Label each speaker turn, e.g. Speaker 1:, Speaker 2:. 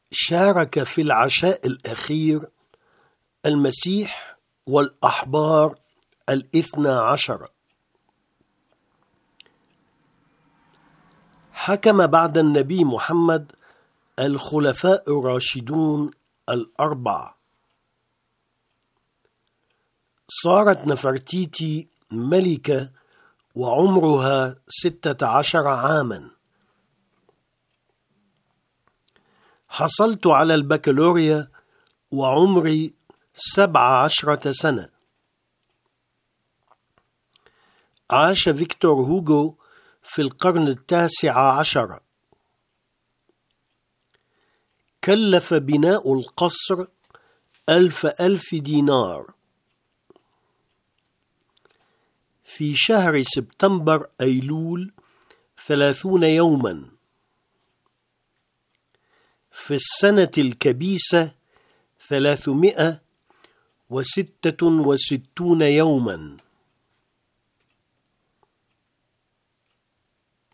Speaker 1: شارك في العشاء الأخير المسيح والأحبار 12. حكم بعد النبي محمد الخلفاء الراشدون 4. صارت نفرتيتي ملكة وعمرها 16 عاما. حصلت على البكالوريا وعمري 17 سنة. عاش فيكتور هوغو في القرن 19. كلف بناء القصر 1000 دينار. في شهر سبتمبر أيلول 30 يوما. في السنة الكبيسة 366 يوما.